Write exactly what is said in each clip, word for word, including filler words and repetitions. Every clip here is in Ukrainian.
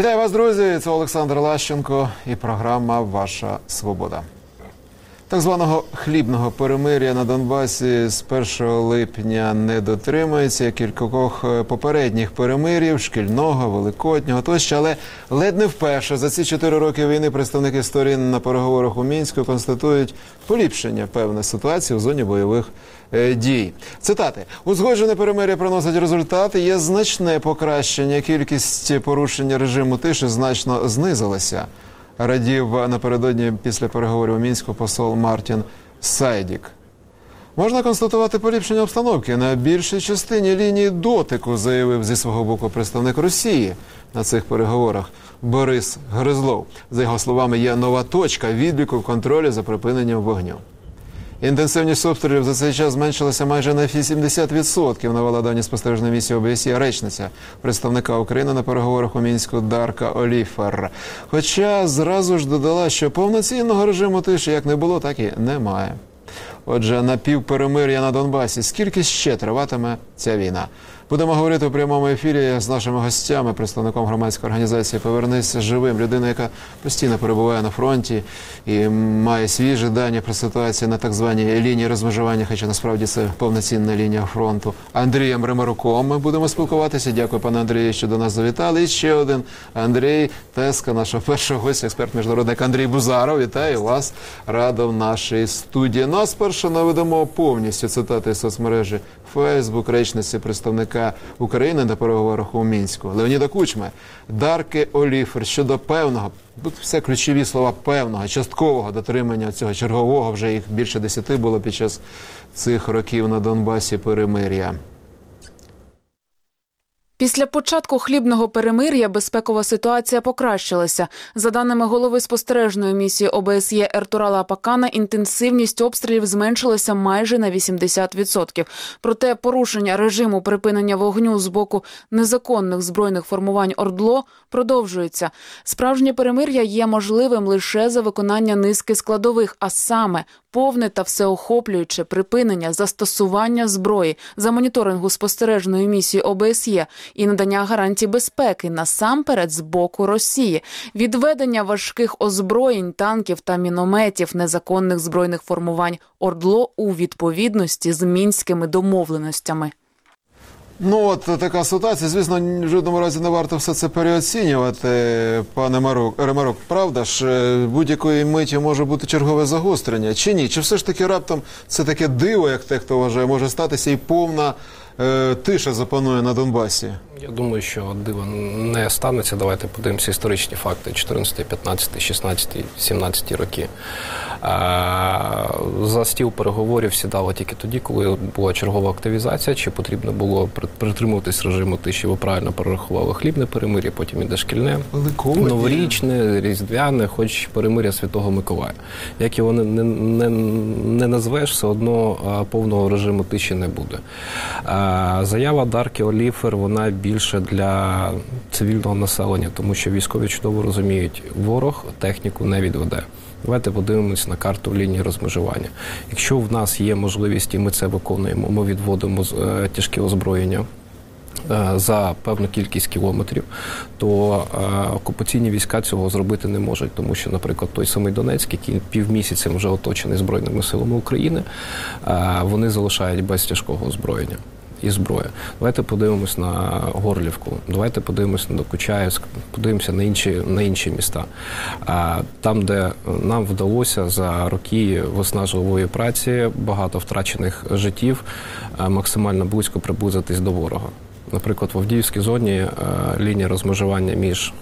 Вітаю вас, друзі! Це Олександр Лащенко і програма «Ваша свобода». Так званого хлібного перемир'я на Донбасі з першого липня не дотримується, як кількох попередніх перемир'їв, шкільного, великоднього тощо, але ледь не вперше за ці чотири роки війни представники сторін на переговорах у Мінську констатують поліпшення певної ситуації у зоні бойових дій. Цитати. «Узгоджене перемир'я приносить результати, є значне покращення, кількість порушення режиму тиші значно знизилася», радів напередодні після переговорів у Мінську посол Мартін Сайдік. Можна констатувати поліпшення обстановки на більшій частині лінії дотику, заявив зі свого боку представник Росії на цих переговорах Борис Гризлов. За його словами, є нова точка відліку в контролі за припиненням вогню. Інтенсивність обстрілів за цей час зменшилася майже на вісімдесят відсотків, навела дані спостережної місії О Б С Є речниця представника України на переговорах у Мінську Дарка Оліфер. Хоча зразу ж додала, що повноцінного режиму тиші як не було, так і немає. Отже, напівперемир'я на Донбасі. Скільки ще триватиме ця війна? Будемо говорити у прямому ефірі з нашими гостями, представником громадської організації «Повернися живим», людина, яка постійно перебуває на фронті і має свіжі дані про ситуацію на так званій лінії розмежування, хоча насправді це повноцінна лінія фронту. Андрієм Ремаруком ми будемо спілкуватися. Дякую, пане Андрію, що до нас завітали. І ще один Андрій Теска, нашого першого гостя, експерт-міжнародник Андрій Бузаров. Вітаю вас, радо в нашій студії. Ну, а спершу наведемо повністю цитати з соцмережі Фейсбук речниці представника України на переговорах у Мінську Леоніда Кучми, Дарки Оліфер щодо певного, тут все ключові слова, певного, часткового дотримання цього чергового, вже їх більше десяти було під час цих років на Донбасі перемир'я. Після початку хлібного перемир'я безпекова ситуація покращилася. За даними голови спостережної місії О Б С Є Ертурала Апакана, інтенсивність обстрілів зменшилася майже на вісімдесят відсотків. Проте порушення режиму припинення вогню з боку незаконних збройних формувань ОРДЛО продовжується. Справжнє перемир'я є можливим лише за виконання низки складових, а саме повне та всеохоплююче припинення застосування зброї за моніторингу спостережної місії О Б С Є і надання гарантій безпеки насамперед з боку Росії, відведення важких озброєнь, танків та мінометів незаконних збройних формувань ОРДЛО у відповідності з мінськими домовленостями. Ну от така ситуація, звісно, в жодному разі не варто все це переоцінювати, пане Ремарук. Правда ж, будь-якої миті може бути чергове загострення, чи ні? Чи все ж таки раптом це таке диво, як те, хто вважає, може статися і повна е, тиша запанує на Донбасі? Я думаю, що диво не станеться. Давайте подивимося історичні факти чотирнадцятий, п'ятнадцятий, шістнадцятий, сімнадцятий роки. А, за стіл переговорів сідало тільки тоді, коли була чергова активізація, чи потрібно було притримуватись режиму тиші. Ви правильно перерахували хлібне перемир'я, потім іде шкільне, новорічне, різдвяне, хоч перемир'я Святого Миколая. Як його не, не, не, не назвеш, все одно а, повного режиму тиші не буде. А, заява Дарки Оліфер, вона більше для цивільного населення, тому що військові чудово розуміють, ворог техніку не відведе. Давайте подивимось на карту лінії розмежування. Якщо в нас є можливість, і ми це виконуємо, ми відводимо е, тяжке озброєння е, за певну кількість кілометрів, то е, окупаційні війська цього зробити не можуть, тому що, наприклад, той самий Донецьк, який півмісяця вже оточений Збройними силами України, е, вони залишають без тяжкого озброєння і зброя. Давайте подивимось на Горлівку, давайте подивимось на Докучаєвськ, подивимося на інші, на інші міста. А там, де нам вдалося за роки виснажливої праці, багато втрачених життів, максимально близько приблизитись до ворога. Наприклад, в Авдіївській зоні лінія розмежування між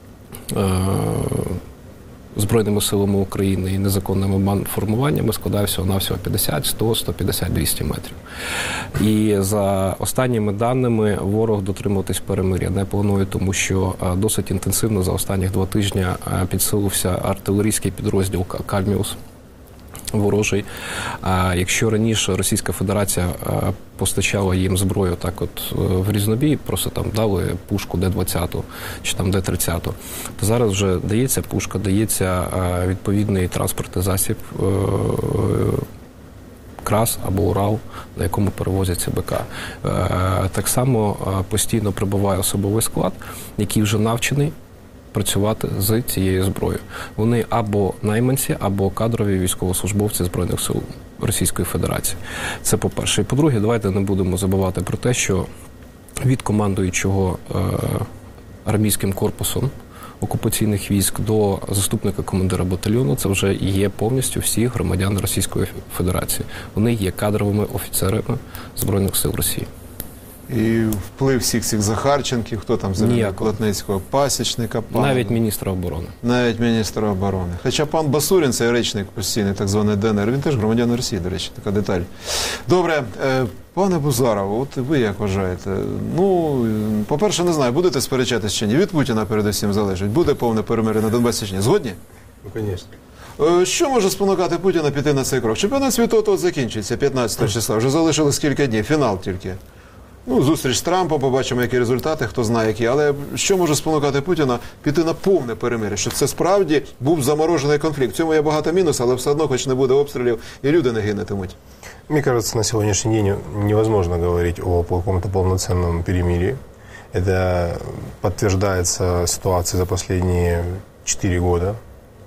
Збройними силами України і незаконними бандформуваннями складає всього-навсього п'ятдесят, сто, сто п'ятдесят, двісті метрів. І за останніми даними ворог дотримуватись перемир'я не планує, тому що досить інтенсивно за останні два тижні підсилився артилерійський підрозділ «Кальміус» ворожий. А якщо раніше Російська Федерація постачала їм зброю так от в різнобій, просто там дали пушку Д двадцять чи там Д тридцять, то зараз вже дається пушка, дається відповідний транспортний засіб КРАС або Урал, на якому перевозяться БК. Так само постійно прибуває особовий склад, який вже навчений працювати з цією зброєю. Вони або найманці, або кадрові військовослужбовці Збройних сил Російської Федерації. Це по-перше. І по-друге, давайте не будемо забувати про те, що від командуючого е, армійським корпусом окупаційних військ до заступника командира батальйону це вже є повністю всі громадяни Російської Федерації. Вони є кадровими офіцерами Збройних сил Росії. І вплив всіх цих Захарченків, хто там замінив Колотницького, Пасічника, пана. Навіть міністра оборони. Навіть міністра оборони. Хоча пан Басурін, це речник постійний, так званий ДНР, він теж громадянин Росії, до речі, така деталь. Добре, е, пане Бузаров, от ви як вважаєте? Ну, по-перше, не знаю, будете сперечатись чи ні? Від Путіна передусім залежить. Буде повне перемир'я на Донбасі чи ні? Згодні? Ну, звісно. Що може спонукати Путіна піти на цей крок? Чемпіонат світу от закінчиться п'ятнадцятого числа, вже залишилось кілька днів, фінал тільки. Ну, зустріч з Трампом, побачимо, які результати, хто знає які. Але що може спонукати Путіна піти на повне перемир'я? Щоб це справді був заморожений конфлікт. В цьому є багато мінусів, але все одно, хоч не буде обстрілів, і люди не гинетимуть. Мне кажется, на сегодняшний день невозможно говорить о каком-то полноценном перемирии. Это подтверждается ситуацией за последние четыре года.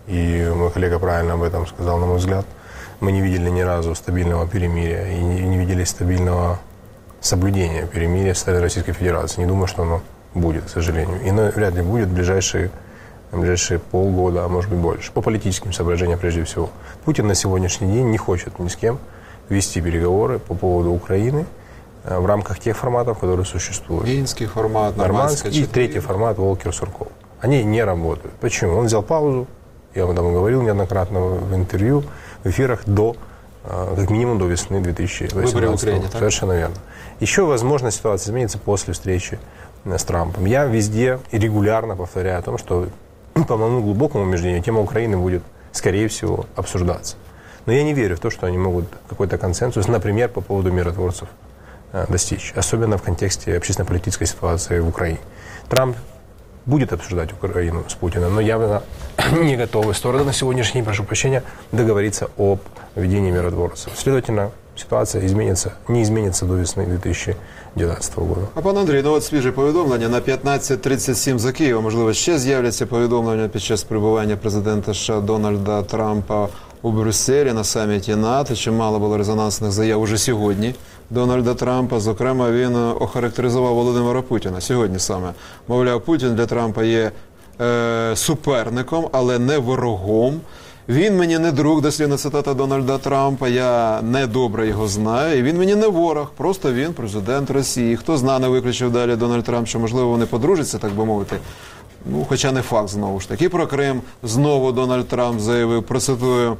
И мой коллега правильно об этом сказал, на мой взгляд. Мы не видели ни разу стабильного перемирия и не, не видели стабильного соблюдения перемирия со стороны Российской Федерации. Не думаю, что оно будет, к сожалению. И оно вряд ли будет в ближайшие, в ближайшие полгода, а может быть больше. По политическим соображениям прежде всего. Путин на сегодняшний день не хочет ни с кем вести переговоры по поводу Украины в рамках тех форматов, которые существуют. Минский формат, нормандский. И третий формат Волкер-Сурков. Они не работают. Почему? Он взял паузу, я об этом говорил неоднократно в интервью, в эфирах до, как минимум до весны две тысячи восемнадцатого года. Совершенно верно. Еще, возможно, ситуация изменится после встречи с Трампом. Я везде и регулярно повторяю о том, что, по моему глубокому убеждению, тема Украины будет, скорее всего, обсуждаться. Но я не верю в то, что они могут какой-то консенсус, например, по поводу миротворцев достичь. Особенно в контексте общественно-политической ситуации в Украине. Трамп будет обсуждать Украину с Путиным, но явно не готовы стороны на сегодняшний день, прошу прощения, договориться об введении миротворцев. Следовательно, ситуация изменится, не изменится до весны две тысячи девятнадцатого года. А пан Андрій, ну от свіже повідомлення на п'ятнадцять тридцять сім за Києвом, можливо, ще з'являться повідомлення під час перебування президента США Дональда Трампа у Брюсселі на саміті НАТО. Чимало було резонансних заяв уже сьогодні Дональда Трампа. Зокрема, він охарактеризував Володимира Путіна сьогодні саме. Мовляв, Путін для Трампа є е, суперником, але не ворогом. Він мені не друг, дослівна цитата Дональда Трампа, я недобре його знаю, і він мені не ворог, просто він президент Росії. Хто знає, не виключив далі Дональд Трамп, що, можливо, вони подружаться, так би мовити. Ну, хоча не факт, знову ж таки. І про Крим знову Дональд Трамп заявив, процитую,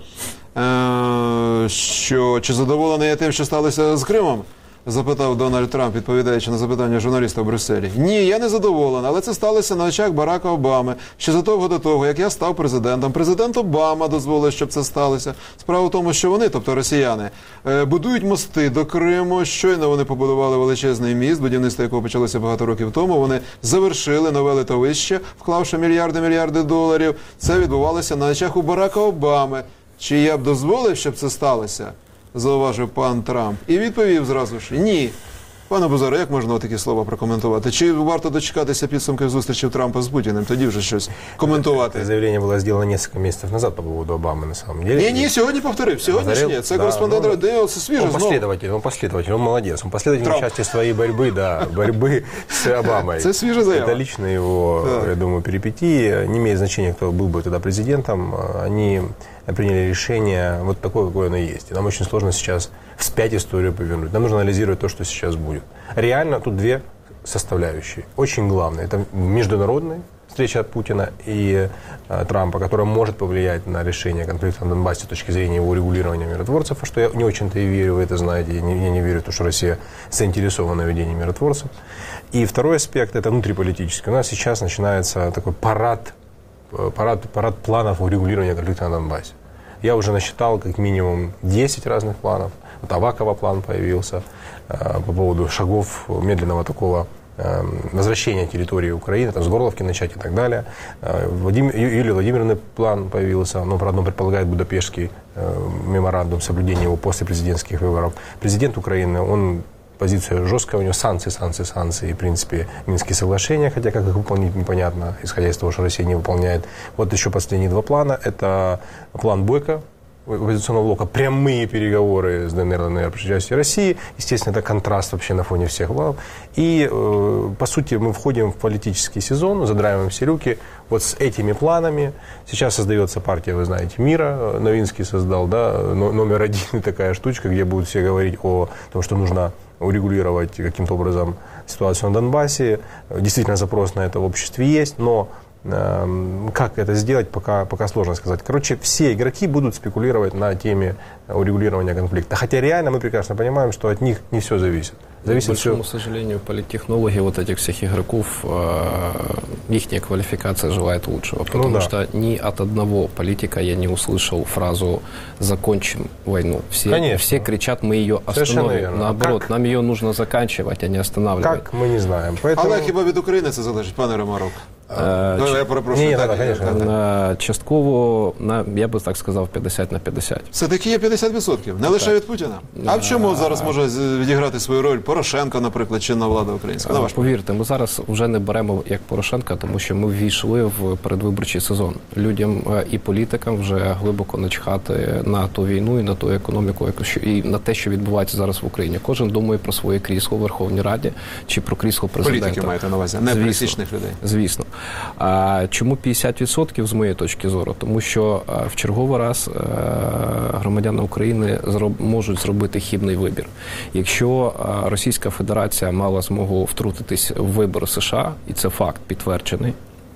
е- що чи задоволений я тим, що сталося з Кримом? Запитав Дональд Трамп, відповідаючи на запитання журналіста в Брюсселі. Ні, я не задоволений, але це сталося на очах Барака Обами. Ще задовго до того, як я став президентом. Президент Обама дозволив, щоб це сталося. Справа в тому, що вони, тобто росіяни, будують мости до Криму. Щойно вони побудували величезний міст, будівництво якого почалося багато років тому. Вони завершили нове литовище, вклавши мільярди-мільярди доларів. Це відбувалося на очах у Барака Обами. Чи я б дозволив, щоб це сталося? Зауважив пан Трамп. І відповів зразу ж, ні. Пане Бузаро, як можна такі слова прокоментувати? Чи варто дочекатися підсумків зустрічі Трампа з Путіним, тоді вже щось коментувати? Это заявление было сделано несколько месяцев назад по поводу Обамы, на самом деле. Ні, ні, сьогодні повторив. Сьогодні ж ні. Це да, кореспондент ну, Радіо, це свіже он знову. Последователь, он последователь, он молодец. Он последовательный в части своей борьбы, да, борьбы с Обамой. Это свежая заява. Это лично его, я думаю, перипетии. Не имеет значения, кто был бы тогда президентом. Они приняли решение вот такое, какое оно есть. И нам очень сложно сейчас вспять историю повернуть. Нам нужно анализировать то, что сейчас будет. Реально тут две составляющие. Очень главное. Это международная встреча от Путина и э, Трампа, которая может повлиять на решение конфликта на Донбассе с точки зрения его регулирования миротворцев, а что я не очень-то и верю, вы это знаете, я не, я не верю в то, что Россия заинтересована в ведении миротворцев. И второй аспект – это внутриполитический. У нас сейчас начинается такой парад, парад, парад планов урегулирования конфликта на Донбассе. Я уже насчитал как минимум десять разных планов. Вот Авакова план появился э, по поводу шагов медленного такого э, возвращения территории Украины, там, с Горловки начать и так далее. Э, Владимир, Юлия Владимировна план появился, но, правда, он предполагает Будапештский э, меморандум, соблюдение его после президентских выборов. Президент Украины, он позиция жесткая у него, санкции, санкции, санкции, и, в принципе, Минские соглашения, хотя как их выполнить непонятно, исходя из того, что Россия не выполняет. Вот еще последние два плана. Это план Бойко, оппозиционного блока, прямые переговоры с ДНР, ЛНР, при участии России. Естественно, это контраст вообще на фоне всех глав. И, э, по сути, мы входим в политический сезон, задраиваем все люки вот с этими планами. Сейчас создается партия, вы знаете, мира. Новинский создал, да, номер один такая штучка, где будут все говорить о том, что нужно урегулировать каким-то образом ситуацию на Донбассе. Действительно, запрос на это в обществе есть, но как это сделать, пока, пока сложно сказать. Короче, все игроки будут спекулировать на теме урегулирования конфликта. Хотя реально мы прекрасно понимаем, что от них не все зависит. Зависит К большому все... сожалению, политтехнологи вот этих всех игроков, их квалификация желает лучшего. Потому ну, да. что ни от одного политика я не услышал фразу «закончим войну». Все, все кричат «мы ее остановим». Наоборот, как? Нам ее нужно заканчивать, а не останавливать. Как, мы не знаем. Поэтому... Але хіба від України це залежить, пане Ромарок? Е, ну, я перепрошую. Ні, так, так, звісно. на, частково, на, я би так сказав, п'ятдесят на п'ятдесят. Все-таки є п'ятдесят відсотків, не лише від Путіна. А в чому зараз може відіграти свою роль Порошенко, наприклад, чинна влада українська? На ваш Повірте, ми зараз вже не беремо як Порошенка, тому що ми ввійшли в передвиборчий сезон. Людям і політикам вже глибоко начхати на ту війну і на ту економіку, і на те, що відбувається зараз в Україні. Кожен думає про своє крісло в Верховній Раді чи про крісло президента. Політики маєте на увазі, не пересічних людей. Звісно. А чому п'ятдесят відсотків з моєї точки зору? Тому що в черговий раз громадяни України можуть зробити хибний вибір. Якщо Російська Федерація мала змогу втрутитись в вибори США, і це факт підтверджений,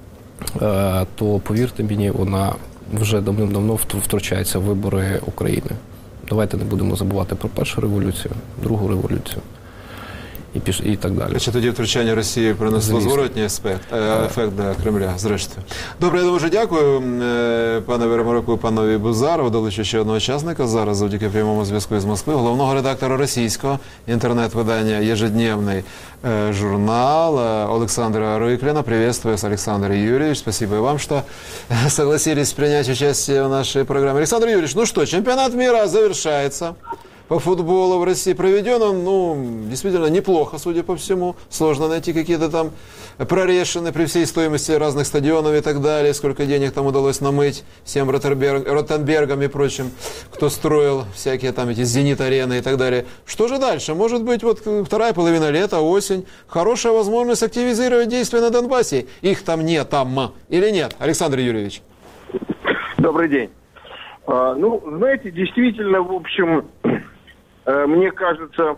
то, повірте мені, вона вже давним-давно втручається в вибори України. Давайте не будемо забувати про першу революцію, другу революцію. І, піш... і так далі. Чи тоді втручання Росії принесло зворотній ефект, ефект для Кремля, зрештою. Добре, я дуже дякую пане Веремаруку, панові Бузарову, долучу ще одного учасника зараз завдяки прямому зв'язку із Москви, головного редактора російського інтернет-видання «Ежедневный журнал» Александра Рыклина. Приветствую вас, Александр Юрьевич. Спасибо и вам, что согласились принять участие в нашей программе. Александр Юрьевич, ну что, чемпионат мира завершается. По футболу в России проведен он, ну, действительно неплохо, судя по всему. Сложно найти какие-то там прорешины при всей стоимости разных стадионов и так далее. Сколько денег там удалось намыть всем Ротенберг, Ротенбергам и прочим, кто строил всякие там эти «Зенит-арены» и так далее. Что же дальше? Может быть, вот вторая половина лета, осень. Хорошая возможность активизировать действия на Донбассе. Их там нет, там или нет? Александр Юрьевич. Добрый день. А, ну, знаете, действительно, в общем... Мне кажется,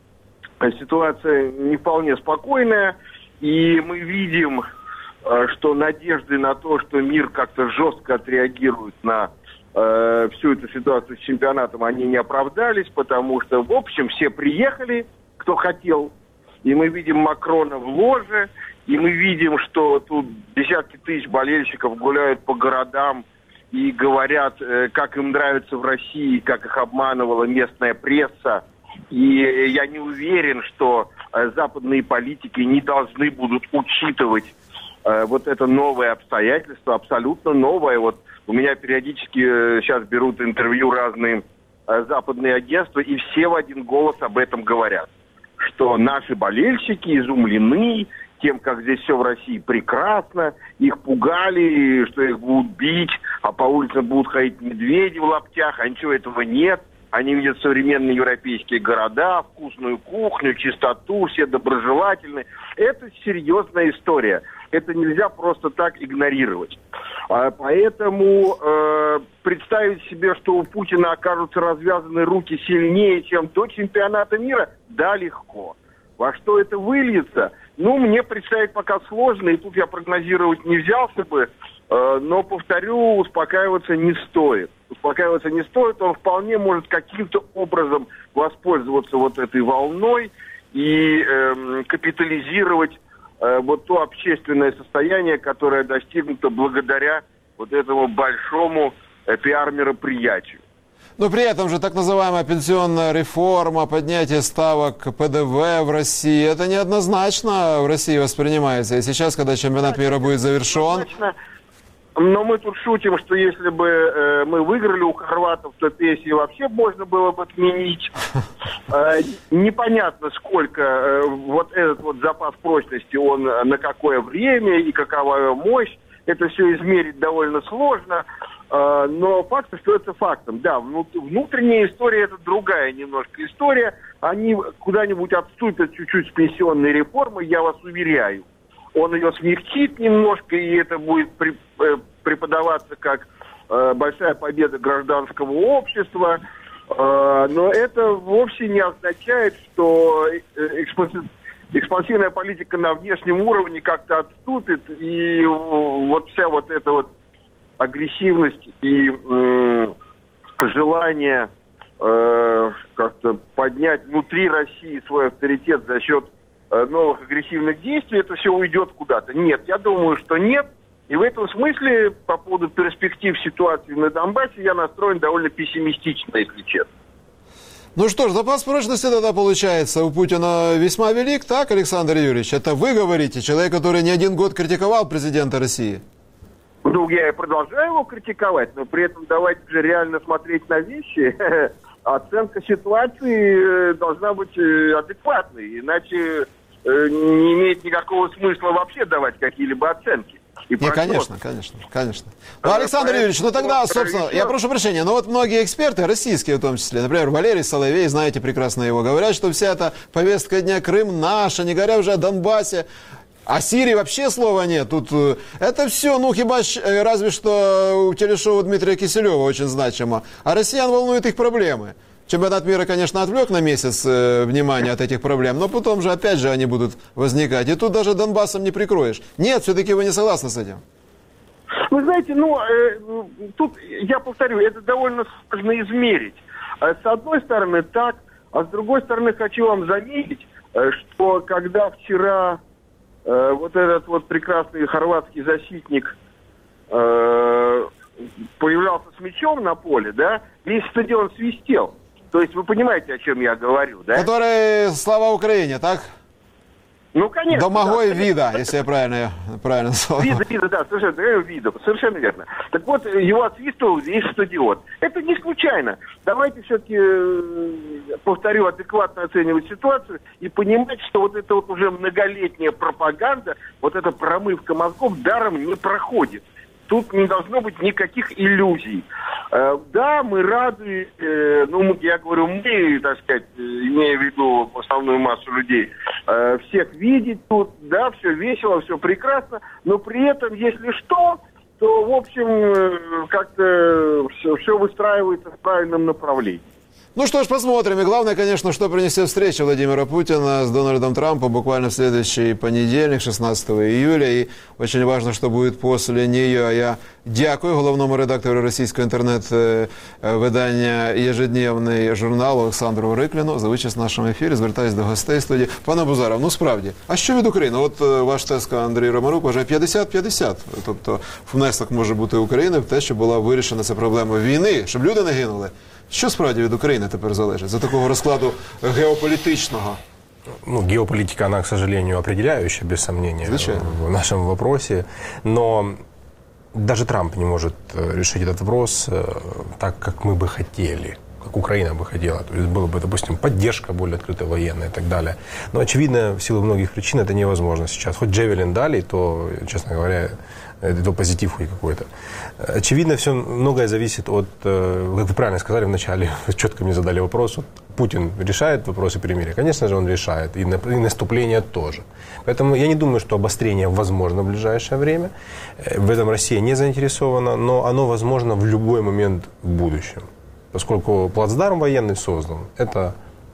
ситуация не вполне спокойная, и мы видим, что надежды на то, что мир как-то жестко отреагирует на э, всю эту ситуацию с чемпионатом, они не оправдались, потому что, в общем, все приехали, кто хотел, и мы видим Макрона в ложе, и мы видим, что тут десятки тысяч болельщиков гуляют по городам, и говорят, как им нравится в России, как их обманывала местная пресса. И я не уверен, что западные политики не должны будут учитывать вот это новое обстоятельство, абсолютно новое. Вот у меня периодически сейчас берут интервью разные западные агентства, и все в один голос об этом говорят. Что наши болельщики изумлены тем, как здесь все в России прекрасно, их пугали, что их будут бить, а по улицам будут ходить медведи в лаптях, а ничего этого нет. Они видят современные европейские города, вкусную кухню, чистоту, все доброжелательны. Это серьезная история. Это нельзя просто так игнорировать. Поэтому э, представить себе, что у Путина окажутся развязаны руки сильнее, чем до чемпионата мира, да, легко. Во что это выльется, ну, мне представить пока сложно, и тут я прогнозировать не взялся бы, э, но, повторю, успокаиваться не стоит. Успокаиваться не стоит, он вполне может каким-то образом воспользоваться вот этой волной и э, капитализировать э, вот то общественное состояние, которое достигнуто благодаря вот этому большому э, пиар-мероприятию. Но при этом же так называемая пенсионная реформа, поднятие ставок ПДВ в России, это неоднозначно в России воспринимается. И сейчас, когда чемпионат мира будет завершен... Но мы тут шутим, что если бы э, мы выиграли у хорватов, то пенсии вообще можно было бы отменить. Э, непонятно, сколько э, вот этот вот запас прочности, он на какое время и какова его мощь. Это все измерить довольно сложно. Э, но факт, что это фактом. Да, внутренняя история – это другая немножко история. Они куда-нибудь отступят чуть-чуть с пенсионной реформы, я вас уверяю. Он ее смягчит немножко, и это будет при, э, преподаваться как э, большая победа гражданского общества. Э, но это вовсе не означает, что экспанси... экспансивная политика на внешнем уровне как-то отступит, и вот вся вот эта вот агрессивность и э, желание э, как-то поднять внутри России свой авторитет за счет новых агрессивных действий, это все уйдет куда-то. Нет, я думаю, что нет. И в этом смысле, по поводу перспектив ситуации на Донбассе, я настроен довольно пессимистично, если честно. Ну что ж, запас прочности тогда получается у Путина весьма велик, так, Александр Юрьевич? Это вы говорите, человек, который не один год критиковал президента России? Ну, я и продолжаю его критиковать, но при этом давайте же реально смотреть на вещи. Оценка ситуации должна быть адекватной, иначе не имеет никакого смысла вообще давать какие-либо оценки. И не, конечно, конечно, конечно. Ну, Александр Юрьевич, ну тогда, собственно, я прошу прощения, но вот многие эксперты, российские в том числе, например, Валерий Соловей, знаете прекрасно его, говорят, что вся эта повестка дня Крым наша, не говоря уже о Донбассе, о Сирии вообще слова нет. Тут это все, ну, хиба разве что у телешоу Дмитрия Киселева очень значимо. А россиян волнуют их проблемы. Чемпионат мира, конечно, отвлек на месяц э, внимание от этих проблем, но потом же опять же они будут возникать. И тут даже Донбассом не прикроешь. Нет, все-таки вы не согласны с этим? Вы знаете, ну, э, тут, я повторю, это довольно сложно измерить. С одной стороны так, а с другой стороны хочу вам заметить, что когда вчера э, вот этот вот прекрасный хорватский защитник э, появлялся с мячом на поле, да, весь стадион свистел. То есть вы понимаете, о чем я говорю, да? Который слава Украине, так? Ну, конечно. Домогой да, вида, если я правильно, правильно сказал. Вида, вида, да, совершенно, вида, совершенно верно. Так вот, его отсвистывал весь стадион. Это не случайно. Давайте все-таки, повторю, адекватно оценивать ситуацию и понимать, что вот эта вот уже многолетняя пропаганда, вот эта промывка мозгов даром не проходит. Тут не должно быть никаких иллюзий. Э, да, мы рады, э, ну, я говорю, мы, так сказать, имея в виду основную массу людей, э, всех видеть тут, да, все весело, все прекрасно, но при этом, если что, то, в общем, э, как-то все, все выстраивается в правильном направлении. Ну что ж, посмотрим. И главное, конечно, что принесет встреча Владимира Путина с Дональдом Трампом буквально в следующий понедельник, шестнадцатого июля. И очень важно, что будет после нее. Я дякую головному редактору російського інтернет-видання «Єжедневний журнал» Олександру Рикліну за участь в нашому ефірі. Звертаюсь до гостей студії. Пане Бузаров, ну справді, а що від України? От ваш тезка Андрій Романюк вважає п'ятдесят п'ятдесят. Тобто внесок може бути України в те, щоб була вирішена ця проблема війни, щоб люди не гинули. Що справді від України тепер залежить за такого розкладу геополітичного? Ну, геополитика, она, к сожалению, определяющая, без сомнения, Звичайно. в нашем вопросе. Но даже Трамп не может решить этот вопрос так, как мы бы хотели, как Украина бы хотела. То есть была бы, допустим, поддержка более открытая военная и так далее. Но, очевидно, в силу многих причин это невозможно сейчас. Хоть Джевелин дали, то, честно говоря, это позитив хоть какой-то. Очевидно, все многое зависит от, как вы правильно сказали вначале, четко мне задали вопрос, Путин решает вопросы перемирия? Конечно же, он решает, и наступление тоже. Поэтому я не думаю, что обострение возможно в ближайшее время. В этом Россия не заинтересована, но оно возможно в любой момент в будущем. Поскольку плацдарм военный создан, это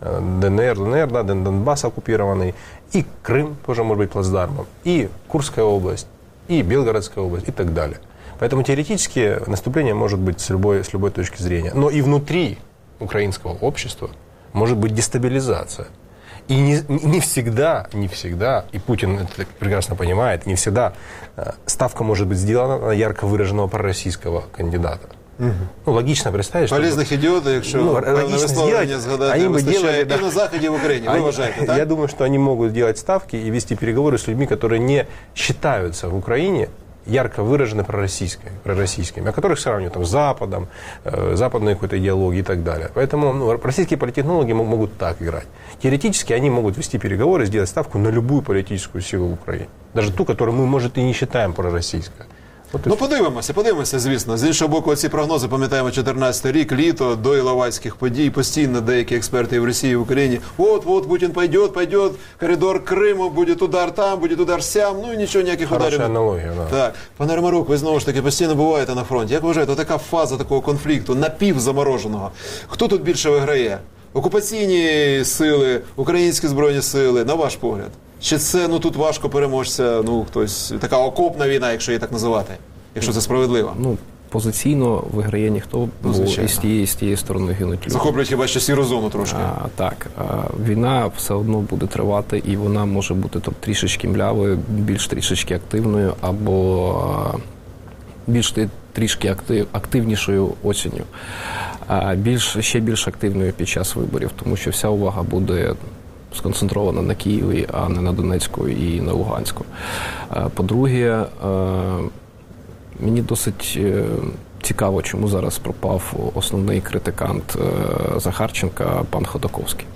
ДНР, ДНР, да, Донбасс оккупированный, и Крым тоже может быть плацдармом, и Курская область, и Белгородская область, и так далее. Поэтому теоретически наступление может быть с любой, с любой точки зрения. Но и внутри украинского общества может быть дестабилизация. И не, не всегда, не всегда, и Путин это прекрасно понимает, не всегда ставка может быть сделана на ярко выраженного пророссийского кандидата. Угу. Ну, логично представить, що... Полезних ідіотів, якщо ну, певне висловлення згадати, они вистачає делали, і на Заході, і в Україні. Ви вважаєте, так? Я думаю, что они могут делать ставки и вести переговоры с людьми, которые не считаются в Украине ярко выражены пророссийскими, пророссийскими, о которых сравнивают там, с Западом, э, западной какой-то идеологией и так далее. Поэтому ну, российские политтехнологи могут так играть. Теоретически они могут вести переговоры, сделать ставку на любую политическую силу в Украине. Даже ту, которую мы, может, и не считаем пророссийской. Ну, подивимося, подивимося, звісно. З іншого боку, ці прогнози, пам'ятаємо, чотирнадцятий рік, літо, до іловайських подій, постійно деякі експерти і в Росії, і в Україні, от-от, Путін пойде, пойде, коридор Криму, буде удар там, буде удар сям, ну і нічого, ніяких Хороша ударів. аналогія, да. Так. Пане Ремарук, ви знову ж таки постійно буваєте на фронті. Як вважаєте, така фаза такого конфлікту, напівзамороженого, хто тут більше виграє? Окупаційні сили, українські збройні сили, на ваш погляд? Чи це, ну, тут важко переможця, ну, хтось, така окопна війна, якщо її так називати, якщо це справедливо? Ну, позиційно виграє ніхто, бо звичайно. і з тієї, з тієї сторони гинуть люди. Захоплюють хіба що сіру зону трошки. А, так, а, війна все одно буде тривати, і вона може бути там, трішечки млявою, більш трішечки активною, або а, більш ти- трішки актив, активнішою осінню, а більш, ще більш активною під час виборів, тому що вся увага буде сконцентрована на Києві, а не на Донецьку і на Луганську. А, по-друге, а, мені досить е, цікаво, чому зараз пропав основний критикант е, Захарченка, пан Ходаковський.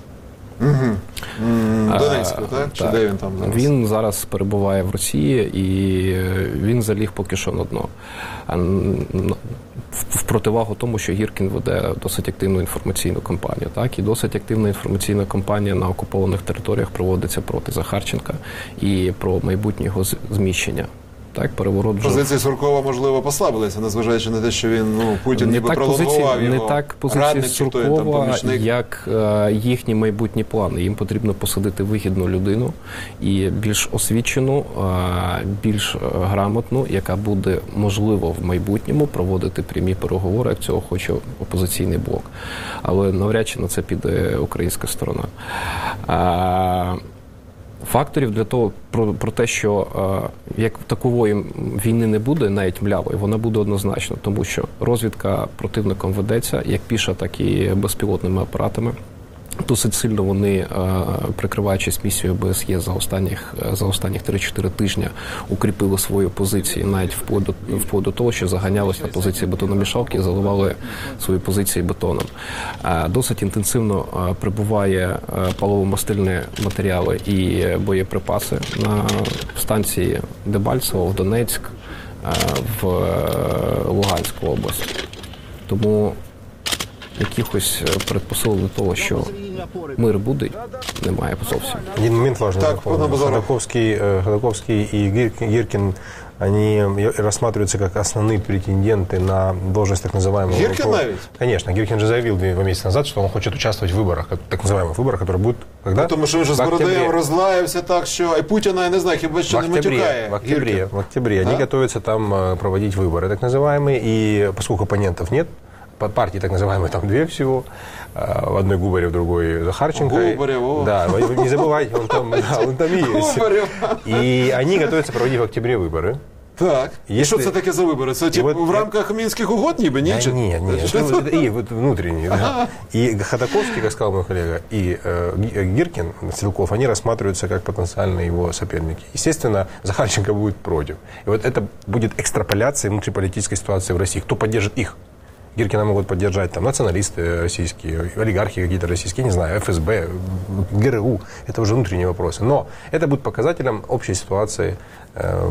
М, Донецьку, А, так? Чи де він там зараз? Він зараз перебуває в Росії, і він заліг поки що на дно. А, н- н- в- В противагу тому, що Гіркін веде досить активну інформаційну кампанію. Так? І досить активна інформаційна кампанія на окупованих територіях проводиться проти Захарченка і про майбутнє його з- зміщення. Так, переворот вже... Позиції Суркова, можливо, послабилися, незважаючи на те, що він, ну, Путін не ніби так пролонгував позиції, його. не так позиції радник, чи хто він там, Суркова, помічник. як е, їхні майбутні плани. Їм потрібно посадити вигідну людину і більш освічену, е, більш е, грамотну, яка буде, можливо, в майбутньому проводити прямі переговори, як цього хоче опозиційний блок. Але навряд чи на це піде українська сторона. Е, Факторів для того, про, про те, що е, як такової війни не буде, навіть млявої, вона буде однозначно, тому що розвідка противником ведеться, як піша, так і безпілотними апаратами. Досить сильно вони, е, прикриваючись місією ОБСЄ за останніх, за останніх три-чотири тижні, укріпили свої позиції, навіть вплоть до, вплоть до того, що заганялись на позиції бетономішалки і заливали свої позиції бетоном. Е, Досить інтенсивно е, прибуває е, паливомастильні матеріали і боєприпаси на станції Дебальцево, в Донецьк, е, в е, Луганську область. Тому якихось предпосил до того, що мир буде, немає зовсім. Один момент важный. Так, напомню. пане Базаров. Ходаковский, э, Ходаковский и Гир- Гиркин, они рассматриваются как основные претенденты на должность так называемого... Гиркин руковод- навіть? Конечно. Гиркин же заявил два месяца назад, что он хочет участвовать в выборах, как- так называемых выборах, которые будут... Когда? Тому що він же з В октябре. Бородеєм розлаявся так, що і Путіна, я не знаю, хіба В що не октябре, матюкає. в октябре, Гіркін. в октябре они Да? готовятся там э, проводить выборы, так называемые, и поскольку оппонентов нет, по- партии так называемые там две всего, э, в одной Губарев, в другой Захарченко. Губарев, о. Да, вы вы не забывайте, он там, да, он там есть. Губарев. И они готовятся проводить в октябре выборы. Так. І Якщо- що це таке за вибори? Це типу, от в я- рамках Мінських угод ніби, ні? Да, Чи- нет, нет, Що ну, це? это и вот внутренние, да. И Ходаковский, как сказал мой коллега, и э, Ги- Гиркин, Стрелков, они рассматриваются как потенциальные его соперники. Естественно, Захарченко будет против. И вот это будет экстраполяция внутриполитической ситуации в России. Кто поддержит их? Гиркина могут поддержать там националисты российские, олигархи какие-то российские, не знаю, эф эс бэ, ГРУ. Это уже внутренние вопросы. Но это будет показателем общей ситуации э,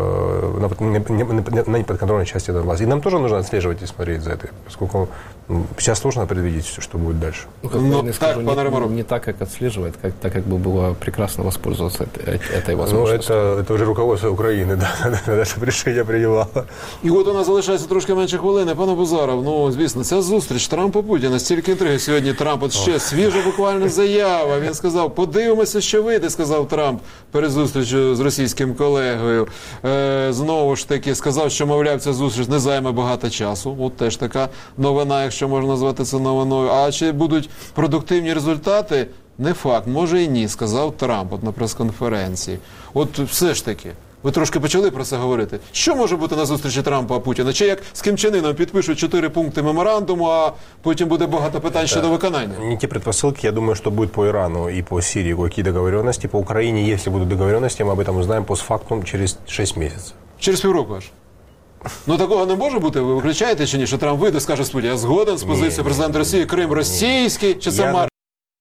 в, на, на, на, на неподконтрольной части Донбасса. И нам тоже нужно отслеживать и смотреть за это, поскольку ну, сейчас сложно предвидеть, что будет дальше. Ну, Ну, я не скажу, так, пане не, Ромаров. не так, как отслеживает, как, так как бы было прекрасно воспользоваться этой, этой Ну, возможностью. это, это уже руководство Украины, да, даже решение принимало. І от у нас залишається трошки менше хвилини. Пане Базаров, ну, звісно, ця зустріч Трампа-Путіна, стільки інтриги сьогодні. Трамп, от ще свіжа буквально заява. Він сказав, подивимося, що вийде, сказав Трамп перед зустрічю з російським колегою. Е, знову ж таки, сказав, що, мовляв, ця зустріч не займе багато часу. От теж така новина, якщо можна назвати це новиною. А чи будуть продуктивні результати? Не факт, може і ні, сказав Трамп от на прес-конференції. От все ж таки. Ви трошки почали про це говорити. Що може бути на зустрічі Трампа і Путіна? Чи як з Кім Чен Іном підпишуть чотири пункти меморандуму, а потім буде багато питань щодо виконання? Не те предпосылки, я думаю, что будет по Ирану и по Сирии какие договоренности. По Украине, если будут договоренности, мы об этом узнаем постфактум через шесть месяцев. Через півроку аж. Ну такого не може бути, ви виключаєте чи ні, що Трамп вийде і скаже, я згоден з позицією президента Росії, Крим російський, чи це Я марк?